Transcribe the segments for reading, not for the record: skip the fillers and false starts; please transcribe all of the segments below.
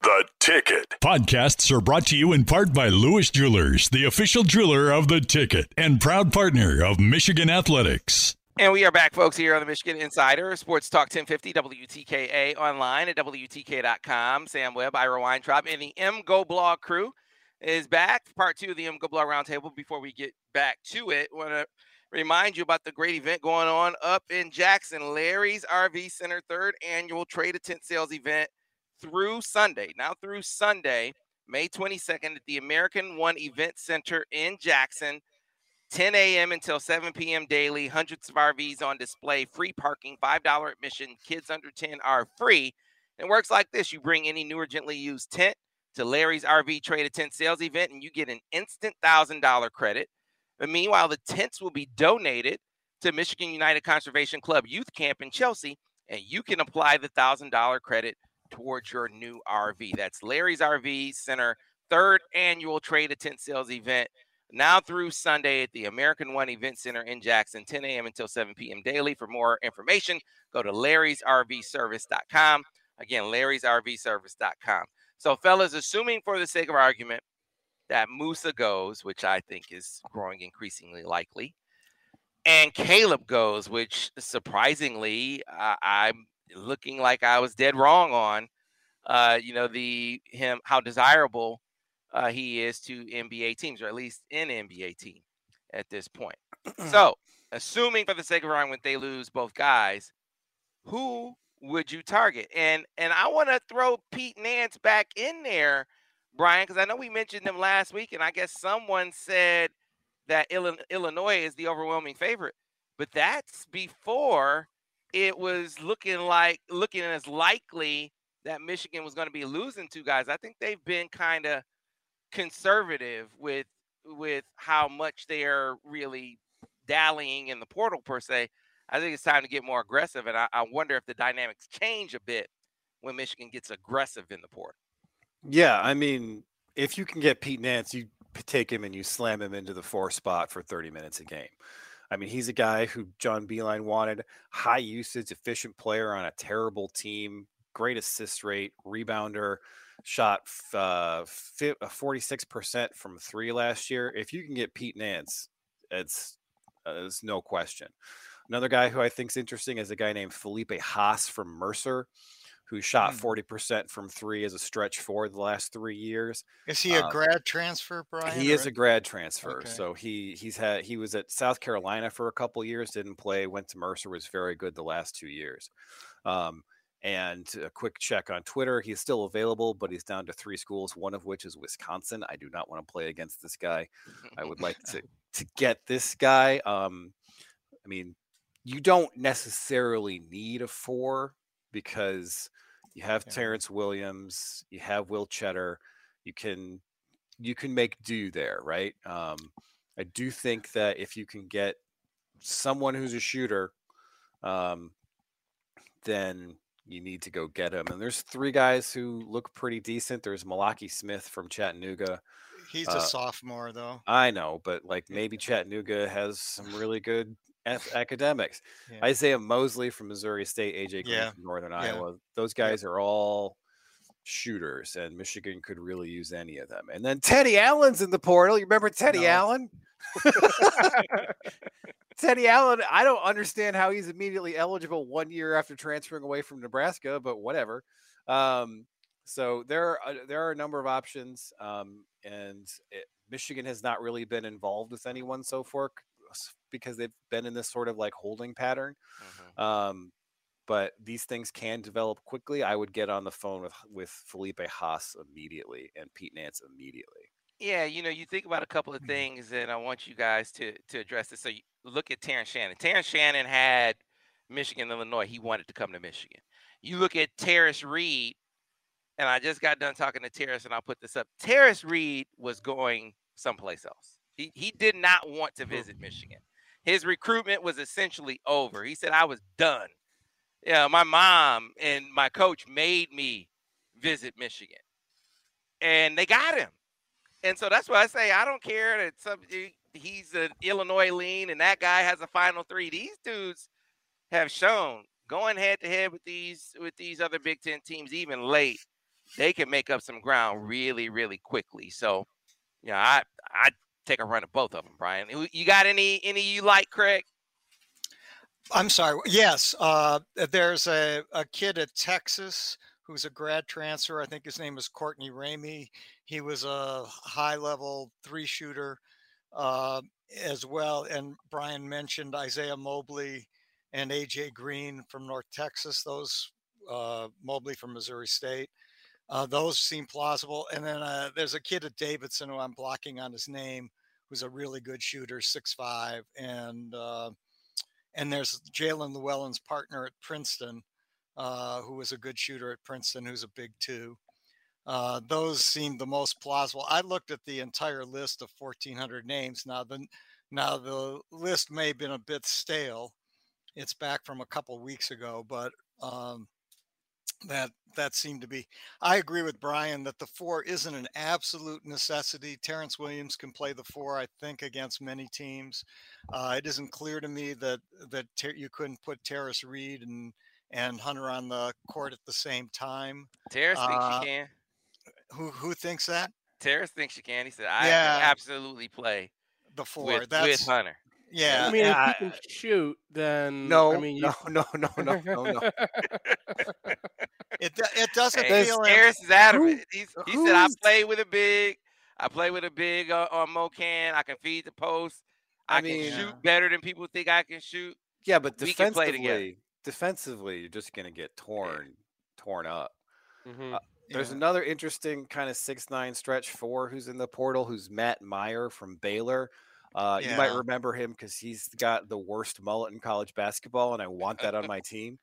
The Ticket. Podcasts are brought to you in part by Lewis Jewelers, the official jeweler of The Ticket and proud partner of Michigan Athletics. And we are back, folks, here on the Michigan Insider, Sports Talk 1050, WTKA, online at WTK.com. Sam Webb, Ira Weintraub, and the MGO Blog crew is back for part 2 of the MGO Blog Roundtable. Before we get back to it, I want to remind you about the great event going on up in Jackson, Larry's RV Center, 3rd annual Trade a Tent Sales event through Sunday. Now through Sunday, May 22nd at the American One Event Center in Jackson, 10 a.m. until 7 p.m. daily. Hundreds of RVs on display, free parking, $5 admission. Kids under 10 are free. It works like this. You bring any new or gently used tent to Larry's RV Trade a Tent Sales event, and you get an instant $1,000 credit. But meanwhile, the tents will be donated to Michigan United Conservation Club Youth Camp in Chelsea, and you can apply the $1,000 credit towards your new RV. That's Larry's RV Center, 3rd annual Trade a Tent Sales event, now through Sunday at the American One Event Center in Jackson, 10 a.m. until 7 p.m. daily. For more information, go to larrysrvservice.com. Again, larrysrvservice.com. So, fellas, assuming for the sake of argument that Musa goes, which I think is growing increasingly likely, and Caleb goes, which surprisingly I'm looking like I was dead wrong on, how desirable he is to NBA teams, or at least an NBA team at this point. So, assuming for the sake of argument they lose both guys, who would you target? And I want to throw Pete Nance back in there, Brian, because I know we mentioned them last week, and I guess someone said that Illinois is the overwhelming favorite, but that's before it was looking as likely that Michigan was going to be losing 2 guys. I think they've been kind of conservative with how much they are really dallying in the portal per se. I think it's time to get more aggressive, and I wonder if the dynamics change a bit when Michigan gets aggressive in the portal. Yeah, I mean, if you can get Pete Nance, you take him and you slam him into the 4 spot for 30 minutes a game. I mean, he's a guy who John Beilein wanted, high usage, efficient player on a terrible team, great assist rate, rebounder, shot 46% from 3 last year. If you can get Pete Nance, it's no question. Another guy who I think is interesting is a guy named Felipe Haas from Mercer, who shot 40% from 3 as a stretch forward the last 3 years. Is he a grad transfer, Brian? He is a grad transfer. Okay. So he was at South Carolina for a couple years, didn't play, went to Mercer, was very good the last 2 years. And a quick check on Twitter, he's still available, but he's down to 3 schools, one of which is Wisconsin. I do not want to play against this guy. I would like to get this guy. I mean, you don't necessarily need a 4 because you have Terrence Williams, you have Will Cheddar, you can make do there, right? I do think that if you can get someone who's a shooter, then you need to go get him. And there's 3 guys who look pretty decent. There's Malaki Smith from Chattanooga. He's a sophomore, though. I know, but maybe Chattanooga has some really good academics. Yeah. Isaiah Mosley from Missouri State, AJ Green from Northern Iowa. Those guys are all shooters, and Michigan could really use any of them. And then Teddy Allen's in the portal. You remember Teddy Allen? Teddy Allen, I don't understand how he's immediately eligible 1 year after transferring away from Nebraska, but whatever. So there are a number of options, Michigan has not really been involved with anyone so far because they've been in this sort of holding pattern. But these things can develop quickly. I would get on the phone with Felipe Haas immediately and Pete Nance immediately. Yeah, you think about a couple of things, and I want you guys to address this. So you look at Terrence Shannon. Terrence Shannon had Michigan, Illinois. He wanted to come to Michigan. You look at Terrace Reed, and I just got done talking to Terrace, and I'll put this up. Terrace Reed was going someplace else. He did not want to visit Michigan. His recruitment was essentially over. He said, I was done. Yeah, my mom and my coach made me visit Michigan. And they got him. And so that's why I say I don't care that he's an Illinois lean and that guy has a Final 3. These dudes have shown going head-to-head with these other Big Ten teams, even late, they can make up some ground really, really quickly. So, I take a run at both of them, Brian. You got any you like, Craig? I'm sorry. Yes, there's a kid at Texas who's a grad transfer. I think his name is Courtney Ramey. He was a high-level three-shooter as well. And Brian mentioned Isaiah Mobley and AJ Green from North Texas. Those Mobley from Missouri State. Those seem plausible. And then there's a kid at Davidson who I'm blocking on his name, who's a really good shooter, 6'5", and there's Jalen Llewellyn's partner at Princeton, who was a good shooter at Princeton, who's a big 2. Those seem the most plausible. I looked at the entire list of 1,400 names. Now the list may have been a bit stale. It's back from a couple weeks ago, but that seemed to be. I agree with Brian that the 4 isn't an absolute necessity. Terrence Williams can play the 4, I think, against many teams. It isn't clear to me that you couldn't put Terrace Reed and Hunter on the court at the same time. Terrace thinks you can. Who thinks that? Terrace thinks you can. He said, "I can absolutely play the 4 with Hunter." Yeah, I mean, if he can shoot, then no. It doesn't feel. Terrace is out of it. He said, "I play with a big. I play with a big on Mocan. I can feed the post. I can shoot better than people think I can shoot." Yeah, but we can play together. Defensively, you're just going to get torn up. Mm-hmm. There's another interesting kind of 6'9" stretch 4 who's in the portal, who's Matt Meyer from Baylor. You might remember him because he's got the worst mullet in college basketball, and I want that on my team.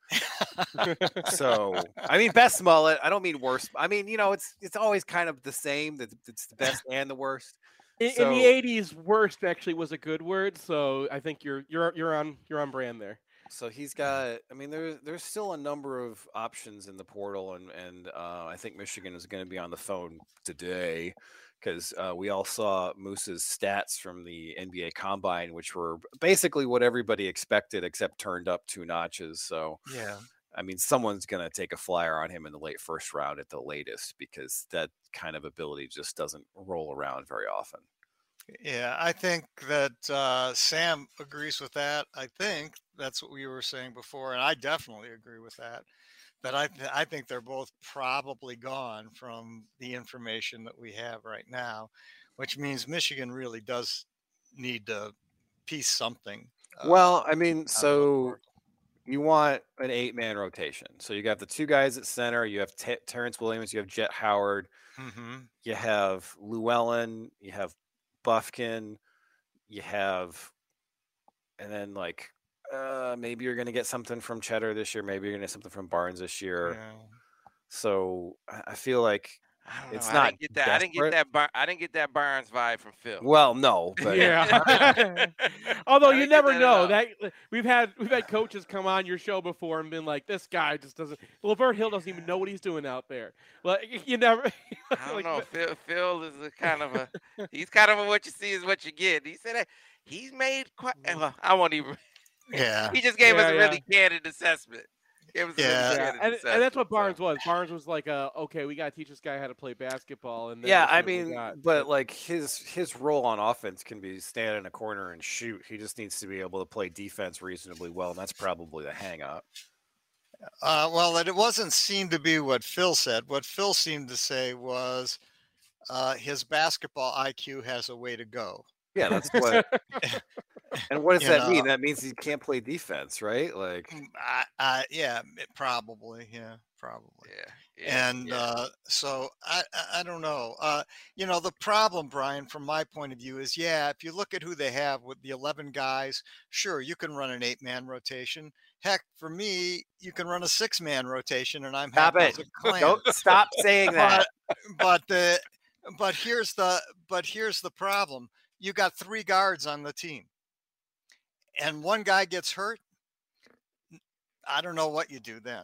So, I mean, best mullet. I don't mean worst. I mean, it's always kind of the same. It's the best and the worst. In the 80s, worst actually was a good word. So I think you're on brand there. So he's got. I mean, there's still a number of options in the portal, and I think Michigan is going to be on the phone today. Because we all saw Moose's stats from the NBA Combine, which were basically what everybody expected, except turned up 2 notches. So, I mean, someone's going to take a flyer on him in the late first round at the latest, because that kind of ability just doesn't roll around very often. Yeah, I think that Sam agrees with that. I think that's what we were saying before, and I definitely agree with that. But I think they're both probably gone from the information that we have right now, which means Michigan really does need to piece something. Well, I mean, so you want an 8-man rotation. So you got the 2 guys at center. You have Terrence Williams. You have Jet Howard. Mm-hmm. You have Llewellyn. You have Bufkin. You have, and then maybe you're going to get something from Cheddar this year. Maybe you're going to get something from Barnes this year. Yeah. So I feel like it's not. I didn't get that Barnes vibe from Phil. Well, no, but although you never know that we've had coaches come on your show before and been like, this guy just doesn't. Levert Hill doesn't even know what he's doing out there. Like you never. I don't know. Phil is he's kind of a what you see is what you get. He said that he's made quite. Well, I won't even. Yeah, he just gave us a really candid assessment. And that's what Barnes was. Barnes was like, okay, we got to teach this guy how to play basketball. And I mean, but like his role on offense can be stand in a corner and shoot. He just needs to be able to play defense reasonably well, and that's probably the hang-up. Well, it wasn't seen to be what Phil said. What Phil seemed to say was his basketball IQ has a way to go. Yeah, that's what. And what does that mean? That means he can't play defense, right? Like, probably. Yeah. And so I don't know. The problem, Brian, from my point of view is, if you look at who they have with the 11 guys, sure, you can run an 8-man rotation. Heck, for me, you can run a 6-man rotation, and I'm happy to claim. Don't stop saying that. But here's the problem. You got 3 guards on the team, and one guy gets hurt. I don't know what you do then.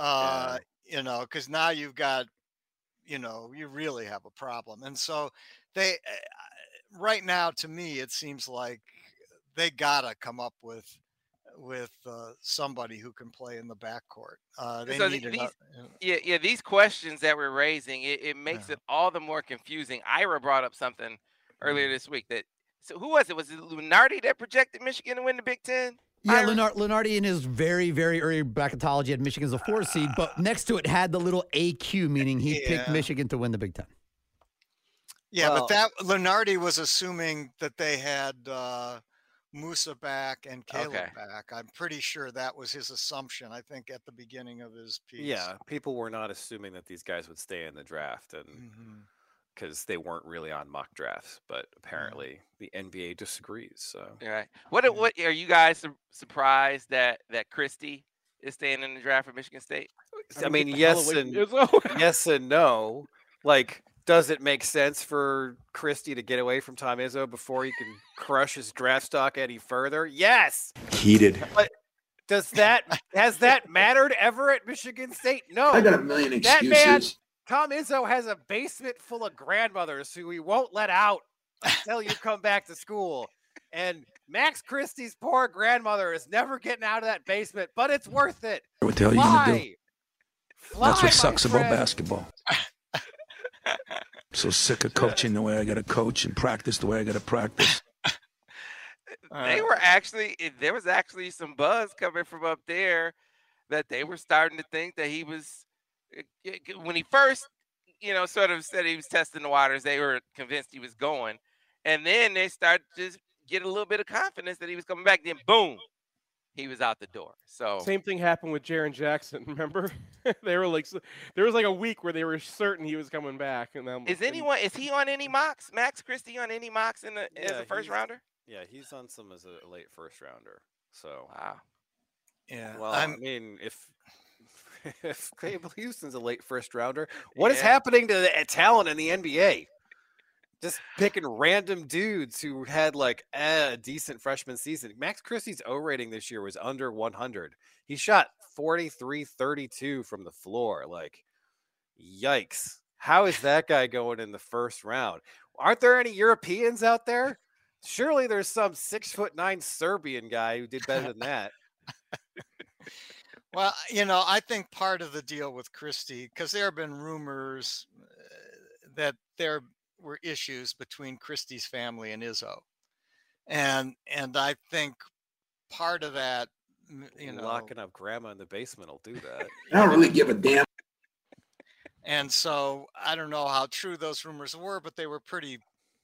Because now you've got, you really have a problem. And so they, right now, to me, it seems like they gotta come up with somebody who can play in the backcourt. They So need these, another. these questions that we're raising, it makes Yeah. it all the more confusing. Ira brought up something earlier this week that. So who was it? Was it Lunardi that projected Michigan to win the Big Ten? Yeah, Ira? Lunardi in his very, very early bracketology had Michigan as a 4 seed, but next to it had the little AQ, meaning he picked Michigan to win the Big Ten. Yeah, but that Lunardi was assuming that they had Musa back and Caleb back. I'm pretty sure that was his assumption, I think, at the beginning of his piece. Yeah, people were not assuming that these guys would stay in the draft, and because they weren't really on mock drafts, but apparently the NBA disagrees. So, right. What are you guys surprised that Christie is staying in the draft for Michigan State? I mean, yes and no. Like, does it make sense for Christie to get away from Tom Izzo before he can crush his draft stock any further? Yes. Heated. But has that mattered ever at Michigan State? No. I got a million excuses. That man, Tom Izzo, has a basement full of grandmothers who he won't let out until you come back to school. And Max Christie's poor grandmother is never getting out of that basement, but it's worth it. What the hell are you gonna do? That's what sucks about basketball. So sick of coaching the way I got to coach and practice the way I got to practice. There was actually some buzz coming from up there that they were starting to think that he was, when he first, sort of said he was testing the waters, they were convinced he was going. And then they started to just get a little bit of confidence that he was coming back. Then boom, he was out the door. So same thing happened with Jaren Jackson. Remember, they were like, there was like a week where they were certain he was coming back. And then is he on any mocks? Max Christie on any mocks as a first rounder? Yeah, he's on some as a late first rounder. So wow. Yeah. Well, I mean, if Caleb Houston's a late first rounder, what is happening to the talent in the NBA? Just picking random dudes who had like a decent freshman season. Max Christie's O rating this year was under 100. He shot 43-32 from the floor. Like, yikes. How is that guy going in the first round? Aren't there any Europeans out there? Surely there's some 6'9" Serbian guy who did better than that. Well, I think part of the deal with Christie, because there have been rumors that there were issues between Christie's family and Izzo, and I think part of that, locking up grandma in the basement will do that. I don't really give a damn. And so I don't know how true those rumors were, but they were pretty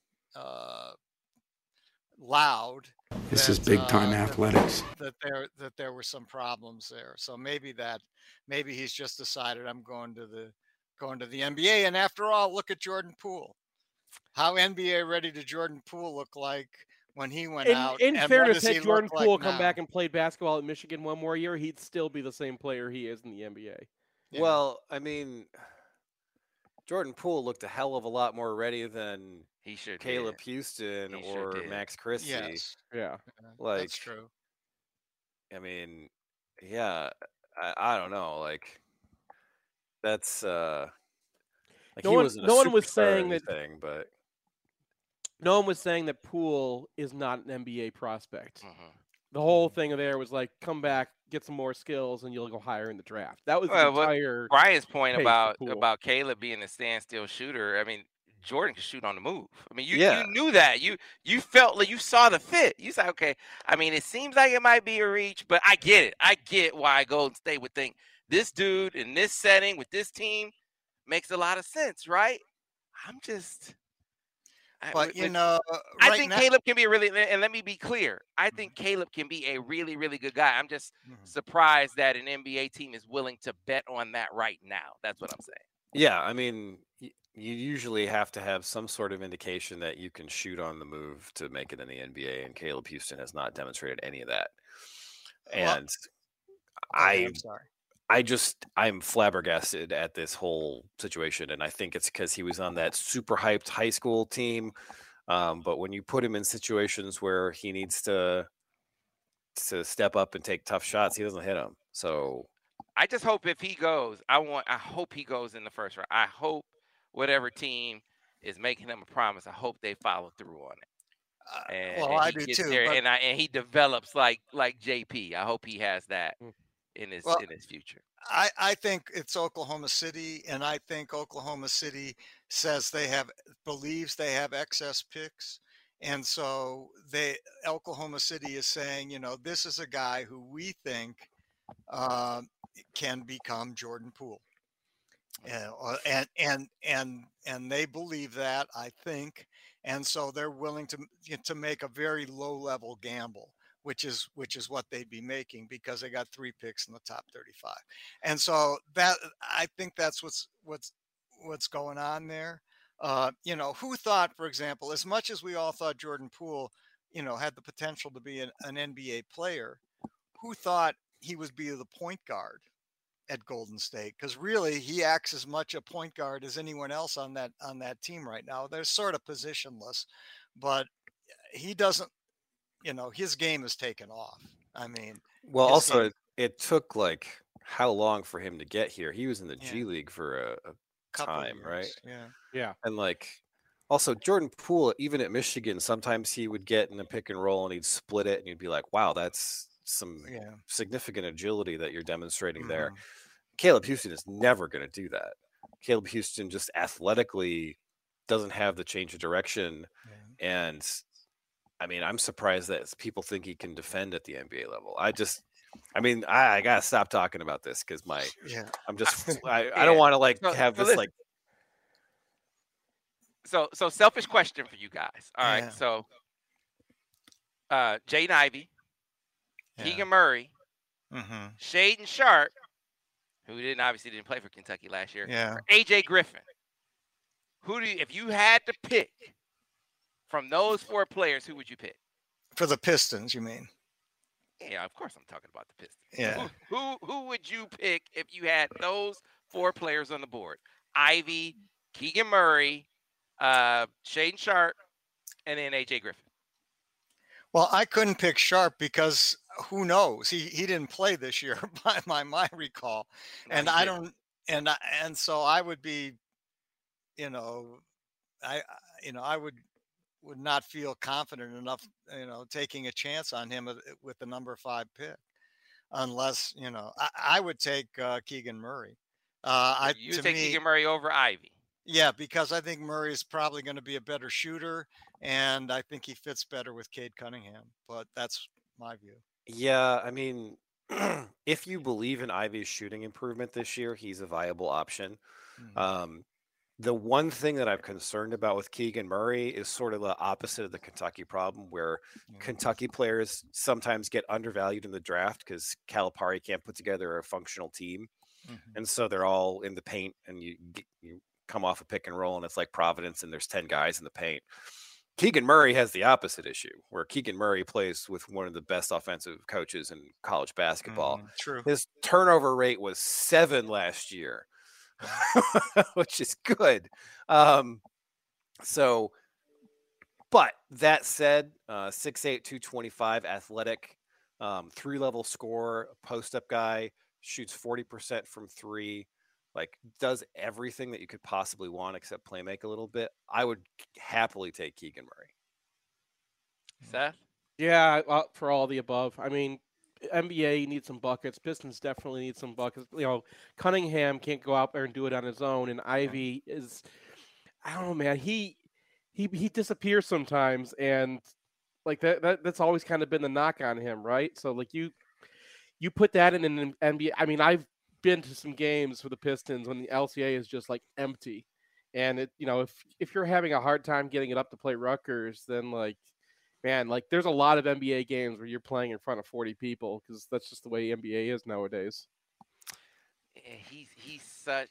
loud. This is big time athletics. That there were some problems there. So maybe he's just decided I'm going to the NBA. And after all, look at Jordan Poole. How NBA ready did Jordan Poole look like when he went out? In fairness, had Jordan Poole like come back and played basketball at Michigan one more year, he'd still be the same player he is in the NBA. Yeah. Well, I mean, Jordan Poole looked a hell of a lot more ready than he should Caleb Houston or Max Christie. Yes. Yeah. Like, that's true. I mean, yeah, I don't know. Like, that's like no one was saying that Poole is not an NBA prospect. Mm-hmm. The whole thing there was like, come back, get some more skills, and you'll go higher in the draft. That was the entire. Brian's point case about Caleb being a standstill shooter. I mean, Jordan could shoot on the move. I mean, you knew that. You felt like you saw the fit. You said, okay, I mean, it seems like it might be a reach, but I get it. I get why Golden State would think this dude in this setting with this team makes a lot of sense, right? But I think Caleb can be and let me be clear, I think Caleb can be a really, really good guy. I'm just surprised that an NBA team is willing to bet on that right now. That's what I'm saying. Yeah, I mean, you usually have to have some sort of indication that you can shoot on the move to make it in the NBA, and Caleb Houston has not demonstrated any of that. And I'm sorry. I'm flabbergasted at this whole situation, and I think it's because he was on that super hyped high school team. But when you put him in situations where he needs to step up and take tough shots, he doesn't hit them. So I just hope if he goes, I hope he goes in the first round. I hope whatever team is making him a promise, I hope they follow through on it. And, well, and I he do gets too. there, But, and he develops like JP. I hope he has that Mm. in his well, future. I think it's Oklahoma City, and I think Oklahoma City believes they have excess picks, and so Oklahoma City is saying, this is a guy who we think um, can become Jordan Poole. And they believe that, I think, and so they're willing to make a very low level gamble, which is what they'd be making because they got 3 picks in the top 35. And so that, I think that's what's going on there. Who thought, for example, as much as we all thought Jordan Poole, had the potential to be an NBA player, who thought he would be the point guard at Golden State? Because really, he acts as much a point guard as anyone else on that team right now. They're sort of positionless, but he doesn't. His game has taken off. I mean, Well, his also game, it took like how long for him to get here? He was in the yeah, G League for a couple of time, right? years, yeah, Yeah. And like also Jordan Poole, even at Michigan, sometimes he would get in a pick and roll and he'd split it and you'd be like, wow, that's some yeah. significant agility that you're demonstrating there. Mhm. Caleb Houston is never going to do that. Caleb Houston just athletically doesn't have the change of direction. Yeah. And I mean, I'm surprised that people think he can defend at the NBA level. I gotta stop talking about this because Yeah. I don't want to like So, have so this listen, like so selfish question for you guys. All right, Yeah. so Jaden Ivey, Yeah. Keegan Murray, Mm-hmm. Shaden Sharp, who obviously didn't play for Kentucky last year, Yeah. or AJ Griffin. If you had to pick from those 4 players, who would you pick? For the Pistons, you mean? Yeah, of course I'm talking about the Pistons. Yeah. Who would you pick if you had those 4 players on the board? Ivy, Keegan Murray, Shaden Sharp, and then AJ Griffin. Well, I couldn't pick Sharp because who knows? He didn't play this year by my recall, No, and he I didn't. don't, and so I would be, I I would not feel confident enough, taking a chance on him with the number 5 pick, unless I would take Keegan Murray. You To take me, Keegan Murray over Ivy. yeah, because I think Murray is probably going to be a better shooter, and I think he fits better with Cade Cunningham. But that's my view. yeah, I mean if you believe in Ivy's shooting improvement this year, he's a viable option. Mhm. The one thing that I'm concerned about with Keegan Murray is sort of the opposite of the Kentucky problem, where Yeah. Kentucky players sometimes get undervalued in the draft because Calipari can't put together a functional team. Mhm. And so they're all in the paint and you come off a pick and roll and it's like Providence and there's 10 guys in the paint. Keegan Murray has the opposite issue where Keegan Murray plays with one of the best offensive coaches in college basketball. True. His turnover rate was 7 last year, which is good. But that said, 6'8", 225, athletic, 3-level scorer, post-up guy, shoots 40% from 3, like does everything that you could possibly want except play make a little bit. I would happily take Keegan Murray. Seth? Yeah, for all the above. I mean, NBA needs some buckets. Pistons definitely need some buckets. Cunningham can't go out there and do it on his own, and Ivy is, I don't know, man. He disappears sometimes, and like that's always kind of been the knock on him, right? So like you put that in an NBA. I mean, I've been to some games for the Pistons when the LCA is just like empty, and if you're having a hard time getting it up to play Rutgers, then like, man, like there's a lot of NBA games where you're playing in front of 40 people because that's just the way NBA is nowadays. He's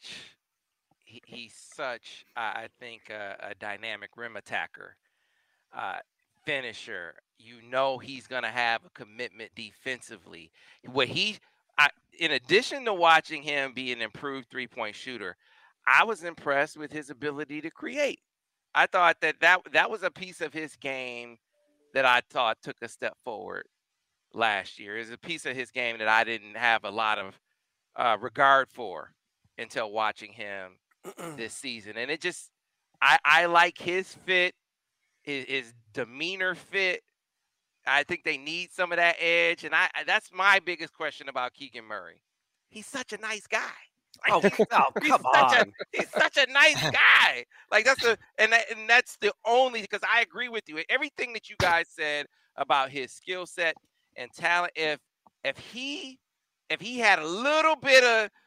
such I think a dynamic rim attacker, finisher. He's gonna have a commitment defensively. In addition to watching him be an improved 3-point shooter, I was impressed with his ability to create. I thought that was a piece of his game that I thought took a step forward last year. Is a piece of his game that I didn't have a lot of regard for until watching him this season. And I like his fit his demeanor fit. I think they need some of that edge, and that's my biggest question about Keegan Murray. He's such a nice guy. Oh, come on! He's such a nice guy. Like that's the only, because I agree with you. Everything that you guys said about his skill set and talent. If he had a little bit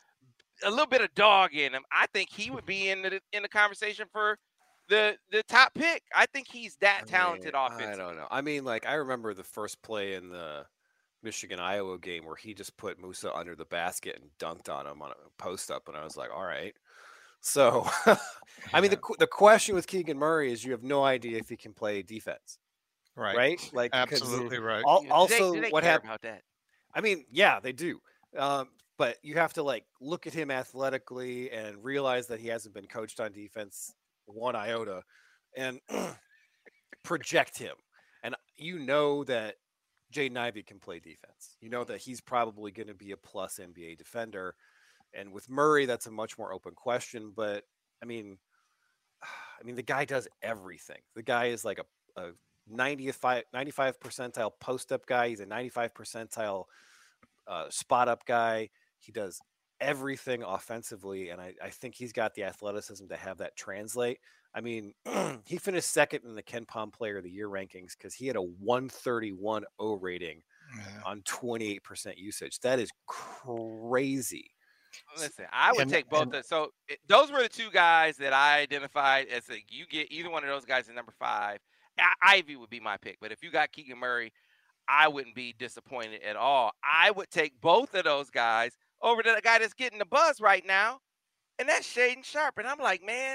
of dog in him, I think he would be in the conversation for the top pick. I think he's that talented offensively. I don't know. I mean, like, I remember the first play in the Michigan-Iowa game where he just put Musa under the basket and dunked on him on a post-up, and I was like, all right. So, I mean, the question with Keegan Murray is you have no idea if he can play defense. Right? Like, absolutely right. Also, do they what happened about that? I mean, yeah, they do. But you have to, like, look at him athletically and realize that he hasn't been coached on defense one iota and project him. And you know that Jaden Ivey can play defense. You know that he's probably going to be a plus NBA defender. And with Murray, that's a much more open question. But I mean, the guy does everything. The guy is like a 95 percentile post-up guy. He's a 95 percentile spot-up guy. He does everything offensively, and I think he's got the athleticism to have that translate. I mean, he finished second in the KenPom Player of the Year rankings because he had a 131 O rating on 28% usage. That is crazy. Listen, I would take both. Those were the two guys that I identified as you get either one of those guys at number 5. Ivy would be my pick, but if you got Keegan Murray, I wouldn't be disappointed at all. I would take both of those guys over to the guy that's getting the buzz right now, and that's Shaedon Sharpe. And I'm like, man,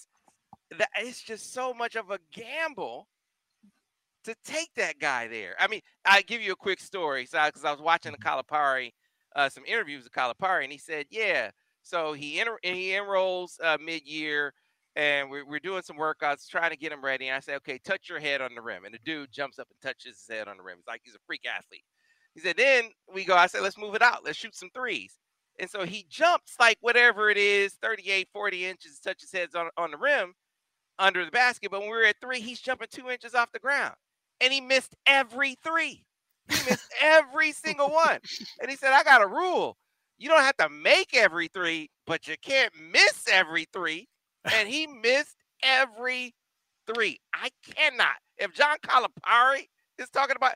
it's just so much of a gamble to take that guy there. I mean, I give you a quick story, because I was watching the Calipari, some interviews with Calipari, and he said, yeah, so he enrolls mid-year, and we're doing some workouts, trying to get him ready. And I said, okay, touch your head on the rim. And the dude jumps up and touches his head on the rim. It's like he's a freak athlete. He said, then I said, let's move it out. Let's shoot some threes. And so he jumps like whatever it is, 38, 40 inches, touches heads on the rim under the basket. But when we were at 3, he's jumping 2 inches off the ground. And he missed every 3. He missed every single one. And he said, I got a rule. You don't have to make every 3, but you can't miss every 3. And he missed every 3. I cannot. If John Calipari is talking about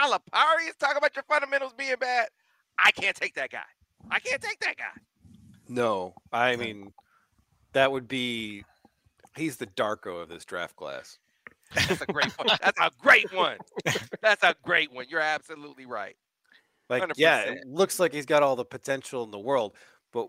your fundamentals being bad, I can't take that guy. I can't take that guy. No, I mean, that would be – he's the Darko of this draft class. That's a great one. That's a great one. That's a great one. You're absolutely right. Like, 100%. Yeah, it looks like he's got all the potential in the world, but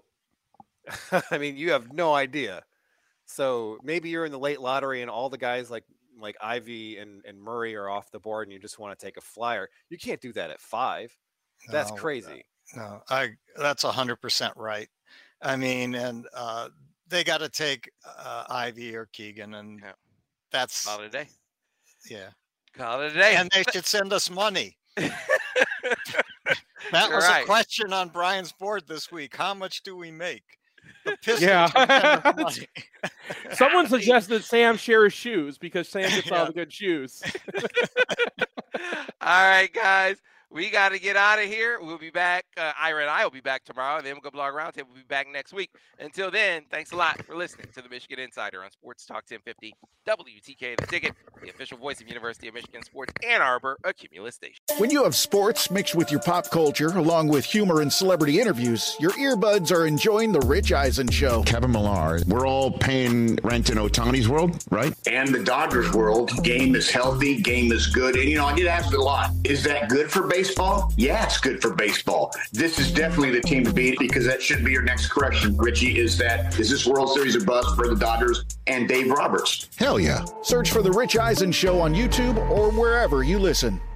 I mean, you have no idea. So maybe you're in the late lottery and all the guys like Ivy and Murray are off the board and you just want to take a flyer. You can't do that at 5. That's crazy. No, that's 100% right. I mean, and they got to take Ivy or Keegan, and that's call it a day. Yeah, call it a day. And they should send us money. That was a question on Brian's board this week. How much do we make? The Pistons Someone suggested Sam share his shoes because Sam gets all the good shoes. All right, guys. We got to get out of here. We'll be back. Ira and I will be back tomorrow. The MGO Blog Roundtable will be back next week. Until then, thanks a lot for listening to the Michigan Insider on Sports Talk 1050, WTK The Ticket, the official voice of University of Michigan Sports Ann Arbor, a Cumulus station. When you have sports mixed with your pop culture, along with humor and celebrity interviews, your earbuds are enjoying The Rich Eisen Show. Kevin Millar, we're all paying rent in Ohtani's world, right? And the Dodgers world. Game is healthy. Game is good. And, I get asked a lot, is that good for baseball? Yeah, it's good for baseball. This is definitely the team to beat because that should be your next correction, Richie, is this World Series a bust for the Dodgers and Dave Roberts? Hell yeah. Search for The Rich Eisen Show on YouTube or wherever you listen.